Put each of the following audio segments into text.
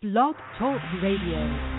Blog Talk Radio.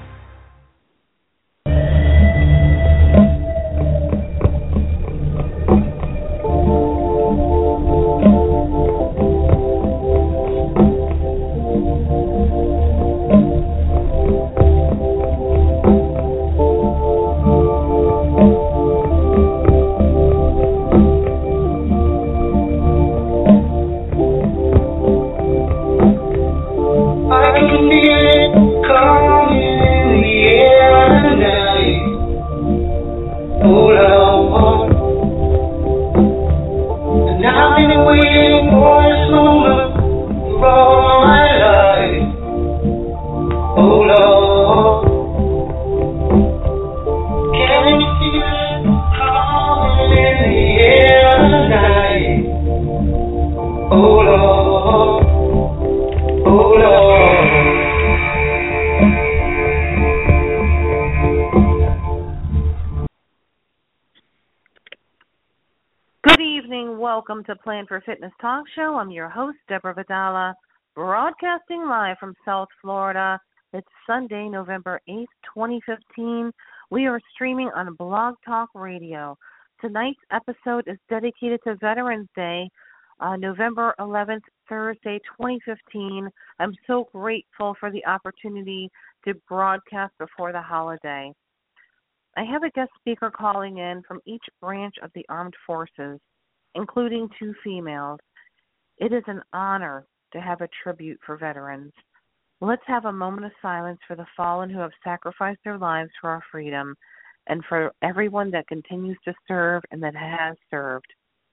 Welcome to Plan for Fitness Talk Show. I'm your host, Deborah Vidala, broadcasting live from South Florida. It's Sunday, November 8th, 2015. We are streaming on Blog Talk Radio. Tonight's episode is dedicated to Veterans Day, November 11th, Thursday, 2015. I'm so grateful for the opportunity to broadcast before the holiday. I have a guest speaker calling in from each branch of the armed forces, including two females. It is an honor to have a tribute for veterans. Let's have a moment of silence for the fallen who have sacrificed their lives for our freedom and for everyone that continues to serve and that has served.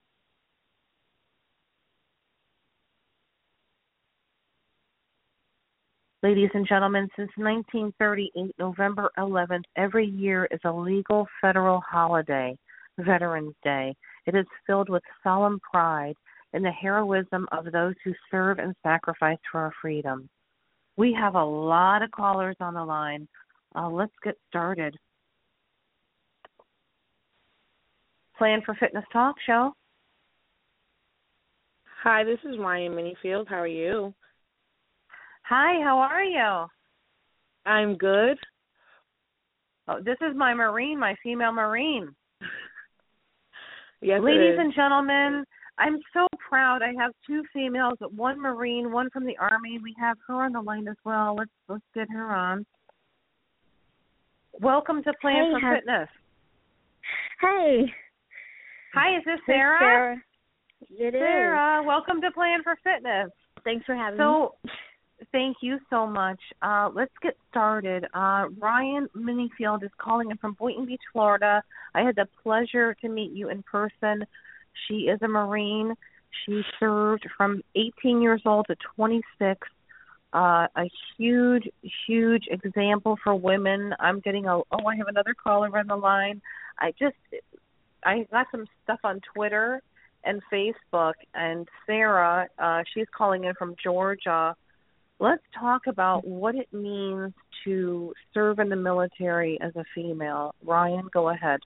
Ladies and gentlemen, since 1938, November 11th, every year is a legal federal holiday, Veterans Day. It is filled with solemn pride in the heroism of those who serve and sacrifice for our freedom. We have a lot of callers on the line. Let's get started. Plan for Fitness Talk Show. Hi, this is Ryan Minifield. How are you? Hi, how are you? I'm good. Oh, this is my Marine, my female Marine. Yes, ladies and gentlemen, I'm so proud. I have two females, one Marine, one from the Army. We have her on the line as well. Let's get her on. Welcome to Plan for Fitness. Hey. Hi, is this Sarah? Sarah. It Sarah, is. welcome to Plan for Fitness. Thanks for having me. Thank you so much. Let's get started. Ryan Minifield is calling in from Boynton Beach, Florida. I had the pleasure to meet you in person. She is a Marine. She served from 18 years old to 26. A huge, huge example for women. I have another caller on the line. I got some stuff on Twitter and Facebook, and Sarah, she's calling in from Georgia. Let's talk about what it means to serve in the military as a female. Ryan, go ahead.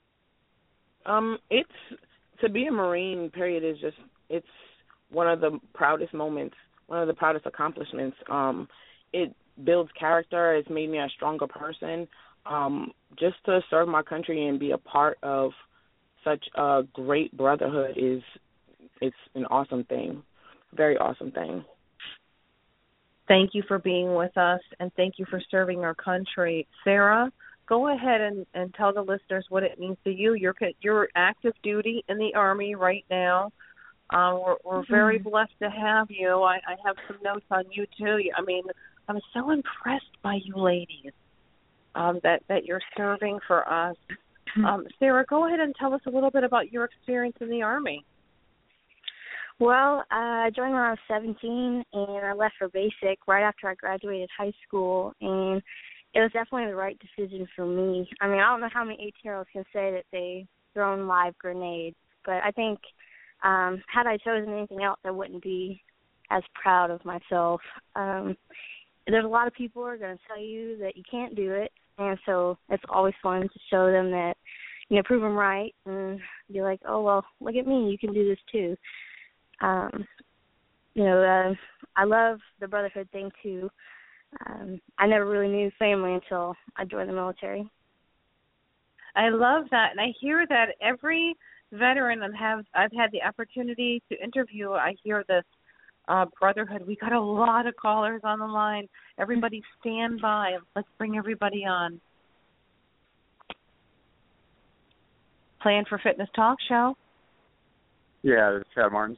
It's to be a Marine. Period it's one of the proudest moments, one of the proudest accomplishments. It builds character. It's made me a stronger person. Just to serve my country and be a part of such a great brotherhood it's an awesome thing, very awesome thing. Thank you for being with us, and thank you for serving our country. Sarah, go ahead and tell the listeners what it means to you. You're active duty in the Army right now. We're very blessed to have you. I have some notes on you, too. I mean, I'm so impressed by you ladies that you're serving for us. Sarah, go ahead and tell us a little bit about your experience in the Army. Well, I joined when I was 17, and I left for basic right after I graduated high school, and it was definitely the right decision for me. I mean, I don't know how many 18-year-olds can say that they've thrown live grenades, but I think had I chosen anything else, I wouldn't be as proud of myself. There's a lot of people who are going to tell you that you can't do it, and so it's always fun to show them that, prove them right and be like, oh, well, look at me, you can do this too. I love the brotherhood thing too. I never really knew family until I joined the military. I love that, and I hear that every veteran I've had the opportunity to interview. I hear this brotherhood. We got a lot of callers on the line. Everybody stand by. Let's bring everybody on. Plan for Fitness Talk Show. Yeah, this is Chad Martin.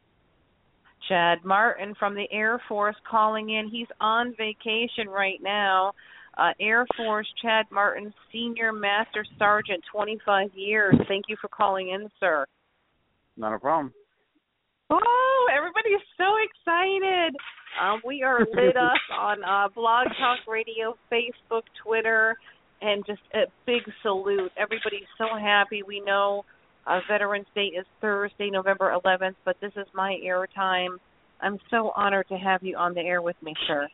Chad Martin from the Air Force calling in. He's on vacation right now. Air Force Chad Martin, Senior Master Sergeant, 25 years. Thank you for calling in, sir. Not a problem. Oh, everybody's so excited. We are lit up on Blog Talk Radio, Facebook, Twitter, and just a big salute. Everybody's so happy. We know Veterans Day is Thursday, November 11th, but this is my air time. I'm so honored to have you on the air with me, sir.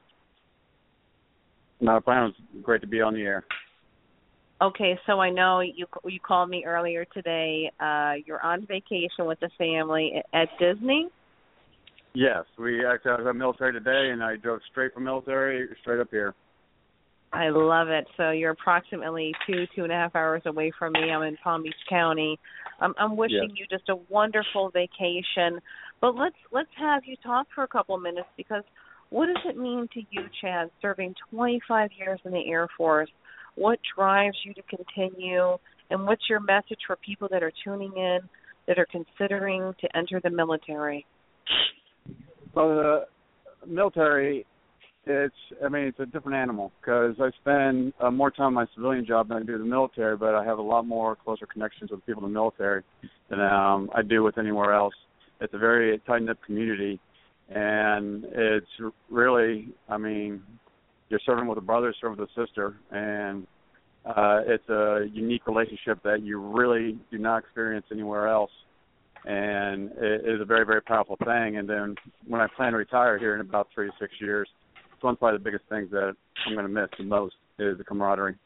Not a problem. It's great to be on the air. Okay, so I know you called me earlier today. You're on vacation with the family at Disney? Yes, I was at military today, and I drove straight from military straight up here. I love it. So you're approximately 2.5 hours away from me. I'm in Palm Beach County. I'm wishing you just a wonderful vacation. But let's have you talk for a couple minutes, because what does it mean to you, Chad, serving 25 years in the Air Force? What drives you to continue, and what's your message for people that are tuning in, that are considering to enter the military? Well, the military, it's a different animal, because I spend more time on my civilian job than I do the military, but I have a lot more closer connections with people in the military than I do with anywhere else. It's a very tight-knit community, and it's really, you're serving with a brother, serving with a sister, and it's a unique relationship that you really do not experience anywhere else, and it is a very, very powerful thing. And then when I plan to retire here in about 3 to 6 years, it's one probably the biggest things that I'm going to miss the most is the camaraderie.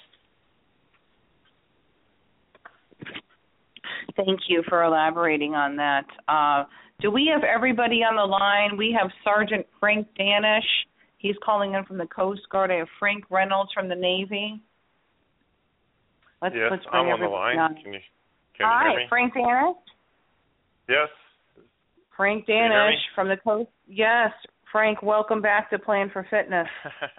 Thank you for elaborating on that. Do we have everybody on the line? We have Sergeant Frank Danish. He's calling in from the Coast Guard. I have Frank Reynolds from the Navy. Let's bring I'm on the line. On. Can you hear me? Hi, Frank Danish? Yes. Frank Danish from the Coast. Yes, Frank, welcome back to Plan for Fitness.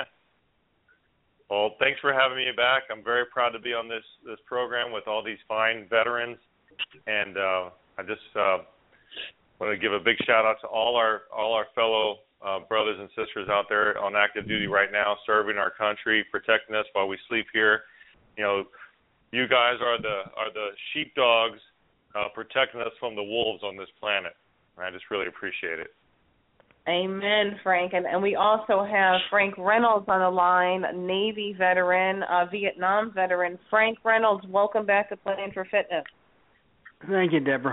Well, thanks for having me back. I'm very proud to be on this program with all these fine veterans, and I just want to give a big shout out to all our fellow brothers and sisters out there on active duty right now, serving our country, protecting us while we sleep here. You know, you guys are the sheepdogs protecting us from the wolves on this planet. I just really appreciate it. Amen, Frank. And we also have Frank Reynolds on the line, Navy veteran, Vietnam veteran. Frank Reynolds, welcome back to Plan for Fitness. Thank you, Deborah.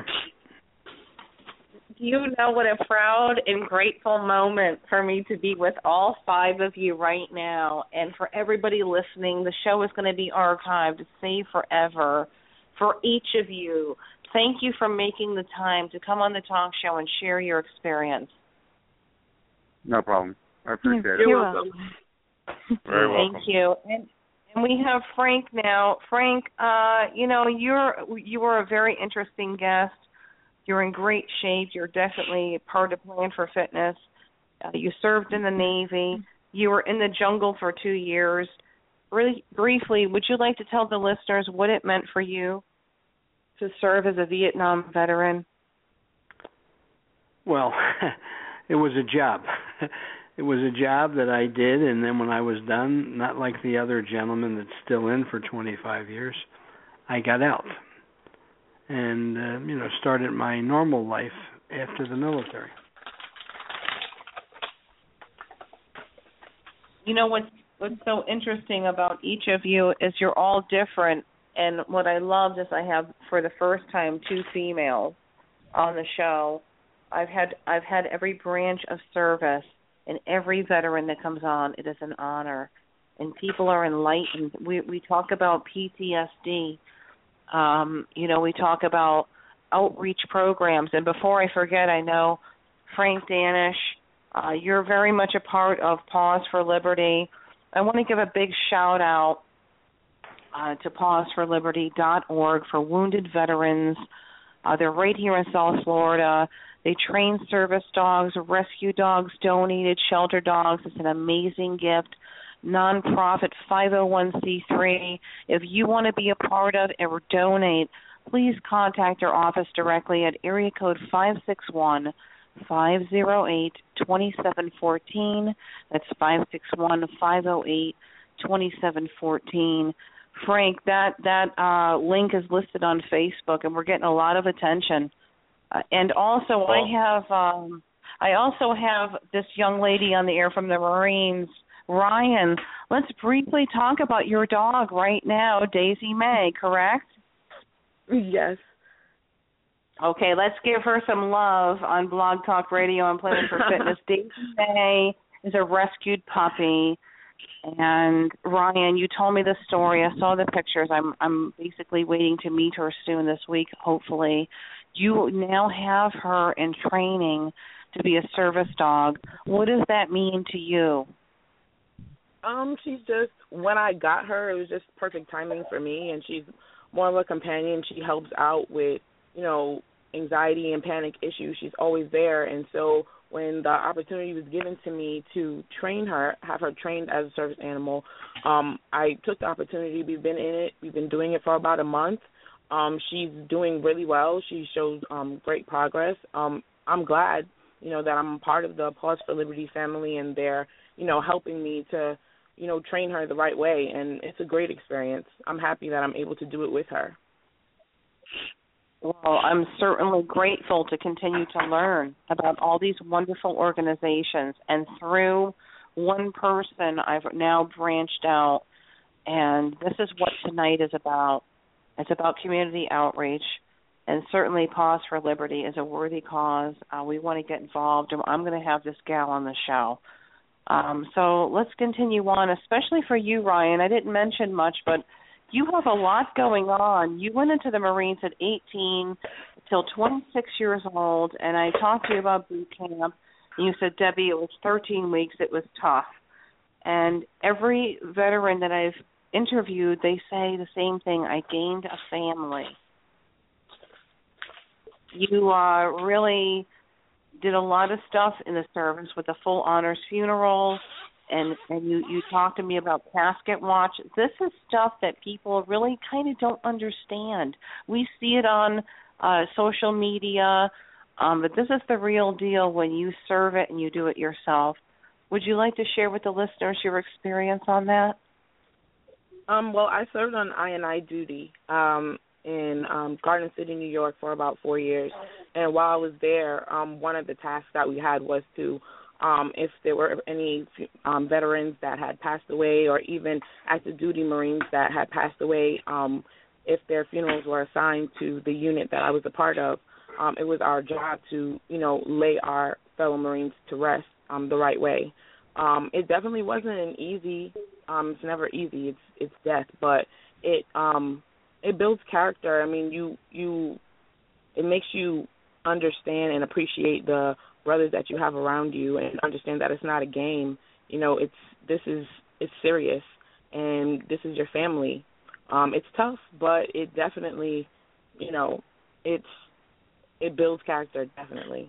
You know what a proud and grateful moment for me to be with all 5 of you right now. And for everybody listening, the show is going to be archived to save forever. For each of you, thank you for making the time to come on the talk show and share your experience. No problem. I appreciate it. You're welcome. Very welcome. Thank you. And we have Frank now. Frank, you are a very interesting guest. You're in great shape. You're definitely part of Plan for Fitness. You served in the Navy. You were in the jungle for 2 years. Really briefly, would you like to tell the listeners what it meant for you to serve as a Vietnam veteran? Well, it was a job. It was a job that I did, and then when I was done, not like the other gentleman that's still in for 25 years, I got out and started my normal life after the military. You know what's so interesting about each of you is you're all different, and what I loved is I have for the first time 2 females on the show. I've had every branch of service, and every veteran that comes on, it is an honor, and people are enlightened. We talk about PTSD. We talk about outreach programs. And before I forget, I know Frank Danish, You're very much a part of Paws for Liberty. I want to give a big shout-out to pawsforliberty.org for wounded veterans. They're right here in South Florida. They train service dogs, rescue dogs, donated shelter dogs. It's an amazing gift. Nonprofit 501c3. If you want to be a part of or donate, please contact our office directly at area code 561-508-2714. That's 561-508-2714. Frank, that link is listed on Facebook, and we're getting a lot of attention. And also, I also have this young lady on the air from the Marines, Ryan. Let's briefly talk about your dog right now, Daisy May, correct? Yes. Okay, let's give her some love on Blog Talk Radio and Planet for Fitness. Daisy May is a rescued puppy. And Ryan, you told me the story. I saw the pictures. I'm basically waiting to meet her soon this week, hopefully. You now have her in training to be a service dog. What does that mean to you? She's just, when I got her, it was just perfect timing for me, and she's more of a companion. She helps out with, anxiety and panic issues. She's always there, and so when the opportunity was given to me to train her, have her trained as a service animal, I took the opportunity. We've been in it. We've been doing it for about a month. She's doing really well. She shows great progress. I'm glad, that I'm part of the Paws for Liberty family, and they're, helping me to, train her the right way, and it's a great experience. I'm happy that I'm able to do it with her. Well, I'm certainly grateful to continue to learn about all these wonderful organizations. And through one person, I've now branched out, and this is what tonight is about. It's about community outreach, and certainly Paws for Liberty is a worthy cause. We want to get involved, and I'm going to have this gal on the show. So let's continue on, especially for you, Ryan. I didn't mention much, but you have a lot going on. You went into the Marines at 18 till 26 years old, and I talked to you about boot camp, and you said, Debbie, it was 13 weeks. It was tough. And every veteran that I've interviewed, they say the same thing. I gained a family. You really did a lot of stuff in the service with a full honors funeral, and you talked to me about casket watch. This is stuff that people really kind of don't understand. We see it on social media, but this is the real deal when you serve it and you do it yourself. Would you like to share with the listeners your experience on that? Well, I served on I&I duty in Garden City, New York for about 4 years. And while I was there, one of the tasks that we had was to, if there were any veterans that had passed away, or even active duty Marines that had passed away, if their funerals were assigned to the unit that I was a part of, it was our job to, lay our fellow Marines to rest the right way. It definitely wasn't an easy. It's never easy. It's death, but it builds character. I mean, it makes you understand and appreciate the brothers that you have around you, and understand that it's not a game. It's serious, and this is your family. It's tough, but it definitely, it builds character, definitely.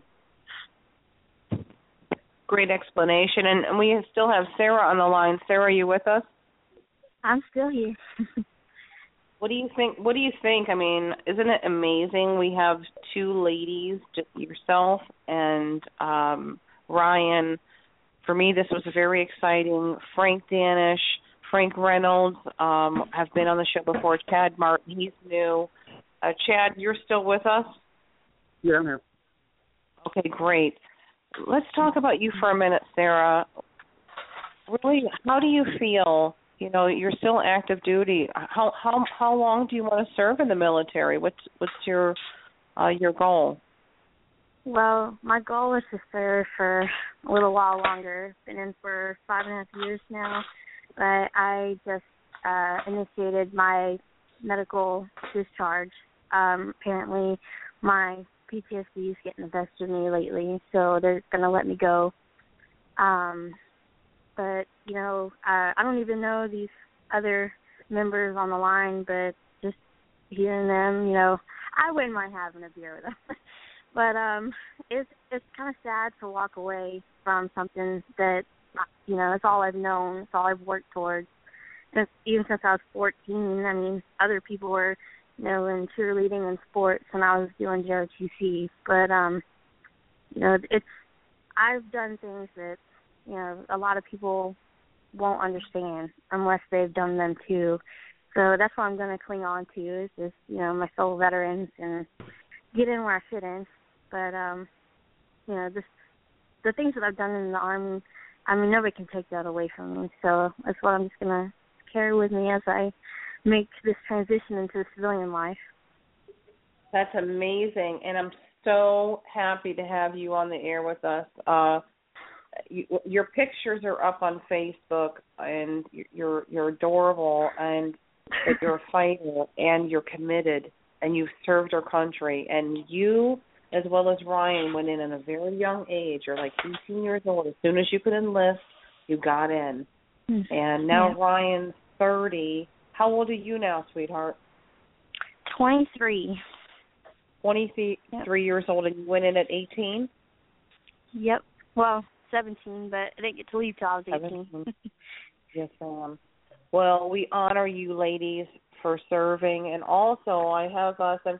Great explanation. And we still have Sarah on the line. Sarah, are you with us? I'm still here. What do you think? I mean, isn't it amazing? We have two ladies, yourself and Ryan. For me, this was very exciting. Frank Danish, Frank Reynolds have been on the show before. Chad Martin, he's new. Chad, you're still with us? Yeah, I'm here. Okay, great. Let's talk about you for a minute, Sarah. Really, how do you feel? You're still active duty. How long do you want to serve in the military? What's your goal? Well, my goal is to serve for a little while longer. Been in for 5.5 years now, but I just initiated my medical discharge. Apparently, my PTSD is getting the best of me lately, so they're going to let me go But, you know, I don't even know these other members on the line, but just hearing them, you know, I wouldn't mind having a beer with them. But it's kind of sad to walk away from something that, you know, it's all I've known, it's all I've worked towards. Even since I was 14, I mean, other people were, you know, in cheerleading and sports, and I was doing JROTC. But, you know, I've done things that, you know, a lot of people won't understand unless they've done them too. So that's what I'm going to cling on to is just, you know, my fellow veterans and get in where I fit in. But, you know, the things that I've done in the Army, I mean, nobody can take that away from me. So that's what I'm just going to carry with me as I make this transition into the civilian life. That's amazing, and I'm so happy to have you on the air with us. Your pictures are up on Facebook, and you're adorable, and you're a fighter, and you're committed, and you've served our country, and you, as well as Ryan, went in at a very young age. You're like 18 years old. As soon as you could enlist, you got in. And now Ryan's 30. How old are you now, sweetheart? 23. 23 years old, and you went in at 18? Yep. Well, 17, but I didn't get to leave till I was 18. Yes, ma'am. Well, we honor you, ladies, for serving. And also, I have some...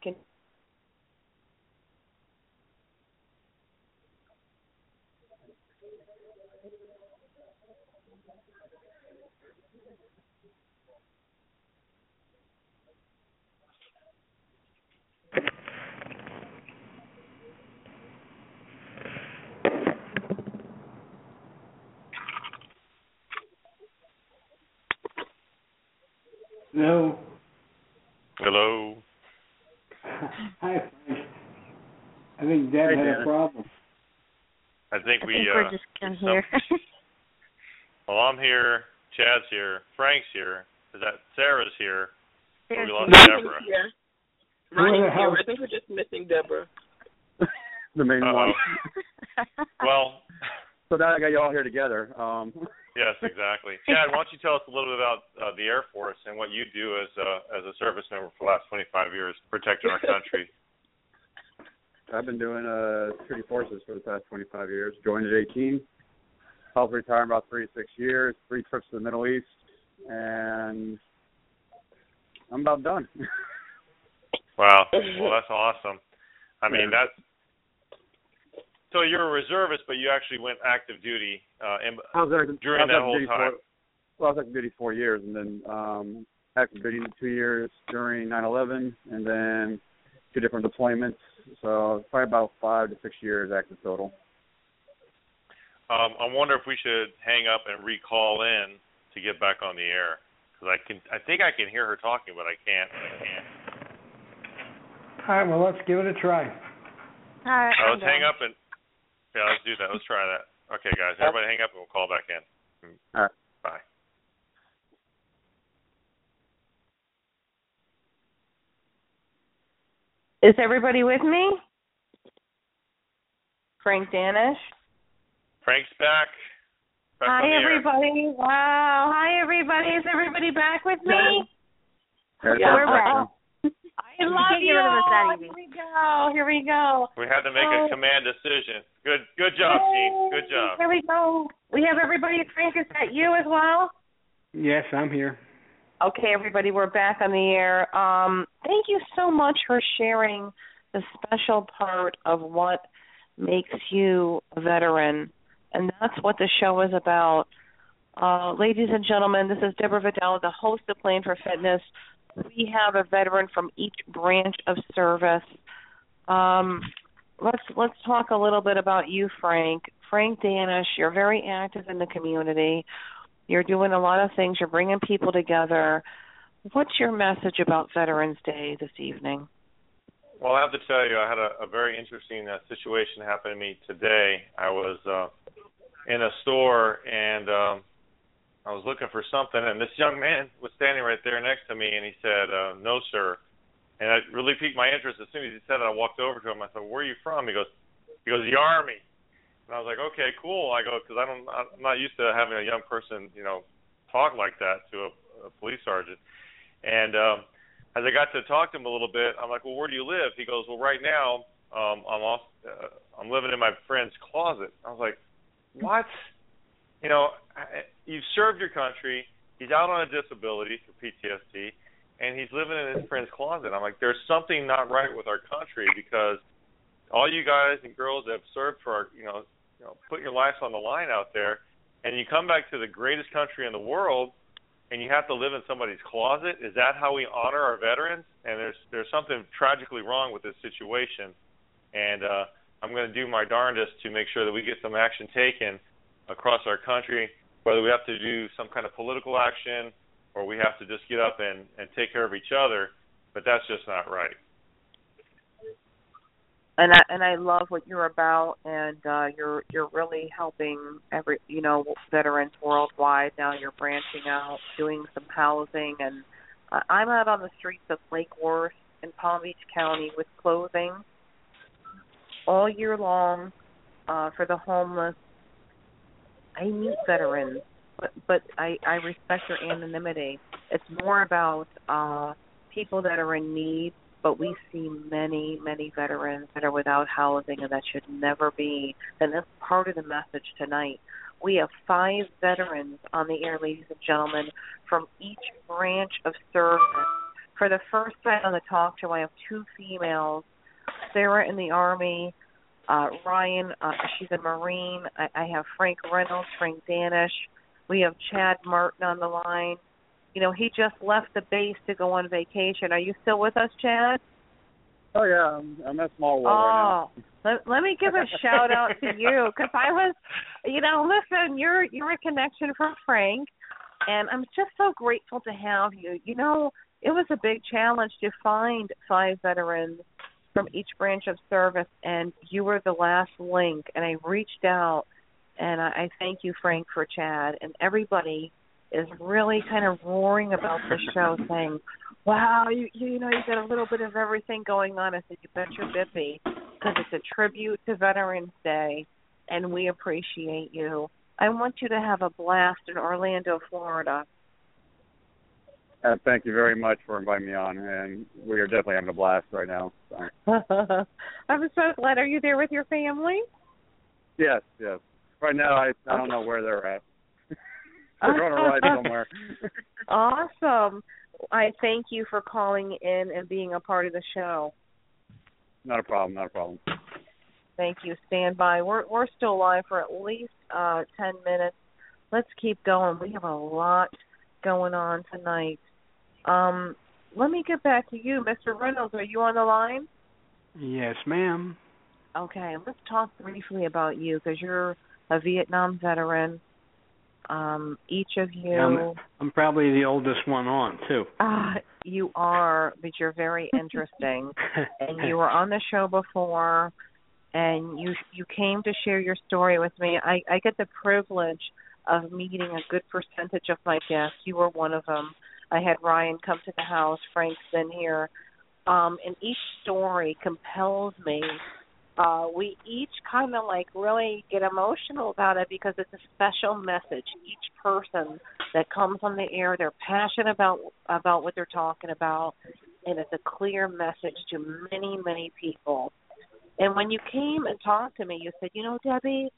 No. Hello. Hi, Frank. I think Deb had a problem. I think we're just here. Well, I'm here. Chad's here. Frank's here. Is that Sarah's here? We lost Deborah. Ryan's here. I think we're just missing Deborah. The main one. Well. So now I got you all here together. Yes, exactly. Chad, why don't you tell us a little bit about the Air Force and what you do as a service member for the last 25 years, protecting our country? I've been doing security forces for the past 25 years. Joined at 18. Helped retire in about 3 to 6 years. 3 trips to the Middle East, and I'm about done. Wow. Well, that's awesome. I mean, that's. So you're a reservist, but you actually went active duty during that whole time. I was active duty 4 years, and then active duty 2 years during 9/11, and then 2 different deployments. So probably about 5 to 6 years active total. I wonder if we should hang up and recall in to get back on the air, because I think I can hear her talking, but I can't. All right, well, let's give it a try. All right. Let's hang up and let's do that. Let's try that. Okay, guys, everybody hang up and we'll call back in. All right. Bye. Is everybody with me? Frank Danish? Frank's back. Hi, everybody. Wow. Hi, everybody. Is everybody back with me? Yeah, we're back. I love you. Here we go. We had to make a command decision. Good job, team. Good job. Here we go. We have everybody. Frank, is that you as well? Yes, I'm here. Okay, everybody, we're back on the air. Thank you so much for sharing the special part of what makes you a veteran, and that's what the show is about. Ladies and gentlemen, this is Deborah Vidal, the host of Plan for Fitness. We have a veteran from each branch of service. Let's talk a little bit about you, Frank. Frank Danish, you're very active in the community. You're doing a lot of things. You're bringing people together. What's your message about Veterans Day this evening? Well, I have to tell you, I had a very interesting situation happen to me today. I was in a store, and I was looking for something, and this young man was standing right there next to me, and he said, "No, sir." And it really piqued my interest. As soon as he said it, I walked over to him. I said, "Where are you from?" He goes, "The Army." And I was like, okay, cool. I go, because I'm not used to having a young person, talk like that to a police sergeant. And as I got to talk to him a little bit, I'm like, well, where do you live? He goes, well, right now I'm living in my friend's closet. I was like, what? You've served your country. He's out on a disability for PTSD, and he's living in his friend's closet. I'm like, there's something not right with our country, because all you guys and girls that have served for our, put your lives on the line out there, and you come back to the greatest country in the world, and you have to live in somebody's closet. Is that how we honor our veterans? And there's something tragically wrong with this situation, and I'm going to do my darndest to make sure that we get some action taken across our country, whether we have to do some kind of political action or we have to just get up and take care of each other, but that's just not right. And I love what you're about, and you're really helping veterans worldwide. Now you're branching out, doing some housing, and I'm out on the streets of Lake Worth in Palm Beach County with clothing all year long for the homeless. I meet veterans, but I respect your anonymity. It's more about people that are in need. But we see many, many veterans that are without housing, and that should never be. And that's part of the message tonight. We have 5 veterans on the air, ladies and gentlemen, from each branch of service. For the first time on the talk show, I have 2 females. Sarah in the Army, Ryan, she's a Marine. I have Frank Reynolds, Frank Danish. We have Chad Martin on the line. He just left the base to go on vacation. Are you still with us, Chad? Oh, yeah. I'm at Small World right now. Let me give a shout-out to you, because I was, listen, you're a connection from Frank, and I'm just so grateful to have you. It was a big challenge to find 5 veterans from each branch of service, and you were the last link, and I reached out, and I thank you, Frank, for Chad, and everybody is really kind of roaring about the show, saying, wow, you got a little bit of everything going on. I said, you bet your bippy, because it's a tribute to Veterans Day, and we appreciate you. I want you to have a blast in Orlando, Florida. Thank you very much for inviting me on, and we are definitely having a blast right now. So. I'm so glad. Are you there with your family? Yes. Right now, I don't know where they're at. They're on a ride somewhere. Awesome. I thank you for calling in and being a part of the show. Not a problem. Thank you. Stand by. We're still live for at least 10 minutes. Let's keep going. We have a lot going on tonight. Let me get back to you, Mr. Reynolds. Are you on the line? Yes, ma'am. Okay. Let's talk briefly about you, because you're a Vietnam veteran. Each of you... I'm probably the oldest one on, too. You are, but you're very interesting. And you were on the show before, and you came to share your story with me. I get the privilege of meeting a good percentage of my guests. You were one of them. I had Ryan come to the house. Frank's been here. And each story compels me. We each kind of really get emotional about it, because it's a special message. Each person that comes on the air, they're passionate about what they're talking about, and it's a clear message to many, many people. And when you came and talked to me, you said, Debbie,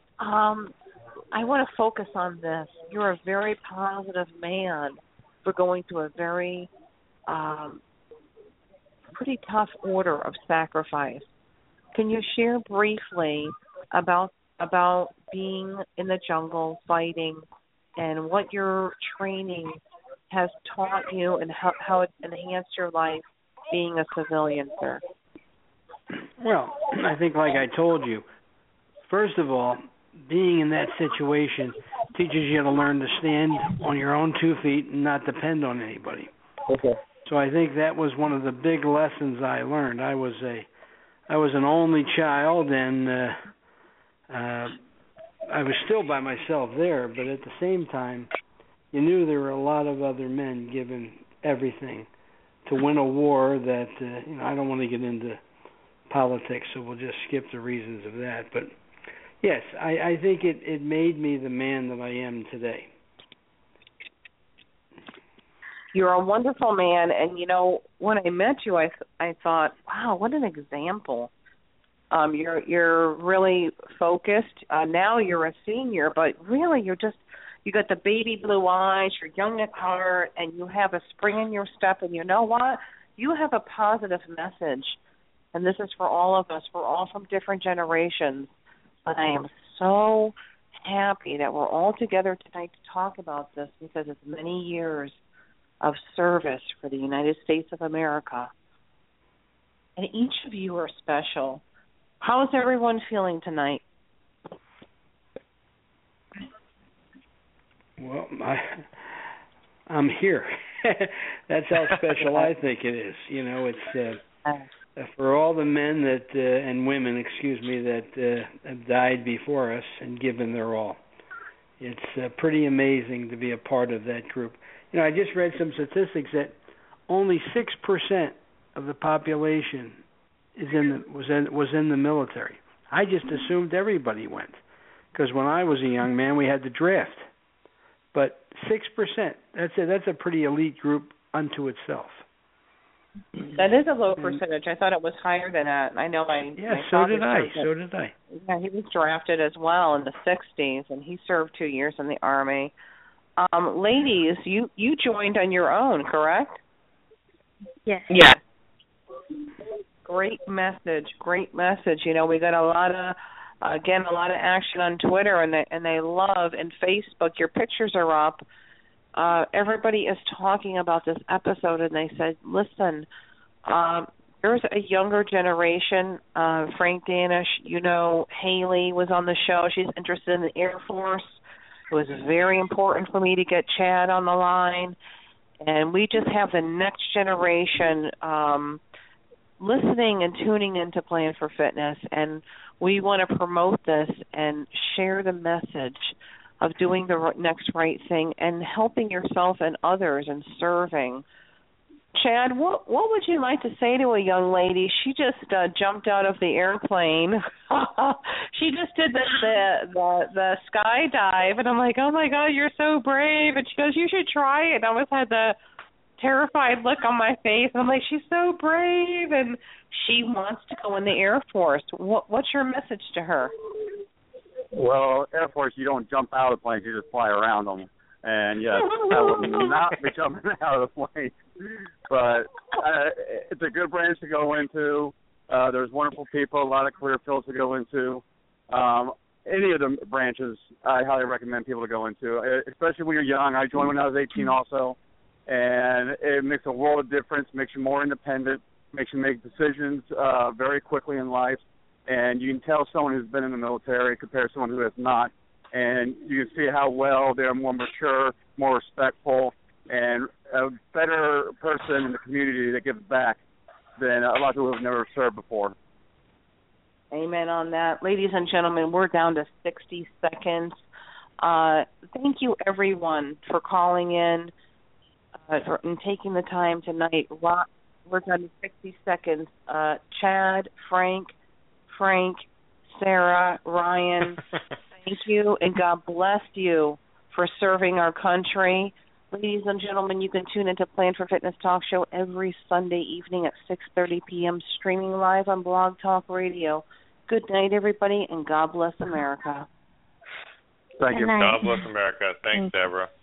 I want to focus on this. You're a very positive man for going through a very pretty tough order of sacrifice. Can you share briefly about being in the jungle fighting, and what your training has taught you, and how it enhanced your life being a civilian, sir? Well, I think, like I told you, first of all, being in that situation teaches you to learn to stand on your own 2 feet and not depend on anybody. Okay. So I think that was one of the big lessons I learned. I was an only child, and I was still by myself there, but at the same time, you knew there were a lot of other men giving everything to win a war that, I don't want to get into politics, so we'll just skip the reasons of that. But Yes, I think it made me the man that I am today. You're a wonderful man, and when I met you, I thought, wow, what an example. You're really focused. Now you're a senior, but really you got the baby blue eyes. You're young at heart, and you have a spring in your step. And you know what? You have a positive message, and this is for all of us. We're all from different generations. But I am so happy that we're all together tonight to talk about this because it's many years of service for the United States of America. And each of you are special. How is everyone feeling tonight? Well, I'm here. That's how special I think it is. It's for all the men that and women, that have died before us and given their all. It's pretty amazing to be a part of that group. I just read statistics that only 6% of the population was in the military. I just assumed everybody went, because when I was a young man, we had the draft. But 6%, that's a pretty elite group unto itself. That is a low percentage. I thought it was higher than that. I know so did I. Yeah, he was drafted as well in the 60s, and he served 2 years in the Army. Ladies, you joined on your own, correct? Yes. Yeah. Great message. We got a lot of action on Twitter, and they love, and Facebook. Your pictures are up. Everybody is talking about this episode, and they said, listen, there's a younger generation. Frank Danish, Haley was on the show. She's interested in the Air Force. It was very important for me to get Chad on the line. And we just have the next generation listening and tuning into Plan for Fitness. And we want to promote this and share the message of doing the next right thing and helping yourself and others and serving. Chad, what would you like to say to a young lady? She just jumped out of the airplane. She just did the skydive, and I'm like, oh my God, you're so brave. And she goes, you should try it. I almost had the terrified look on my face. And I'm like, she's so brave, and she wants to go in the Air Force. What's your message to her? Well, Air Force, you don't jump out of the plane, you just fly around them. And yes, I would not be jumping out of the plane. But it's a good branch to go into. There's wonderful people, a lot of career fields to go into. Any of the branches I highly recommend people to go into, especially when you're young. I joined when I was 18 also, and it makes a world of difference, makes you more independent, makes you make decisions very quickly in life. And you can tell someone who's been in the military compared to someone who has not. And you can see how well they're more mature, more respectful, and a better person in the community that gives back than a lot of people who have never served before. Amen on that. Ladies and gentlemen, we're down to 60 seconds. Thank you, everyone, for calling in and taking the time tonight. We're down to 60 seconds. Chad, Frank, Sarah, Ryan, thank you, and God bless you for serving our country. Ladies and gentlemen, you can tune into Plan for Fitness Talk Show every Sunday evening at 6:30 p.m., streaming live on Blog Talk Radio. Good night, everybody, and God bless America. Thank you. God bless America. Thanks, Deborah.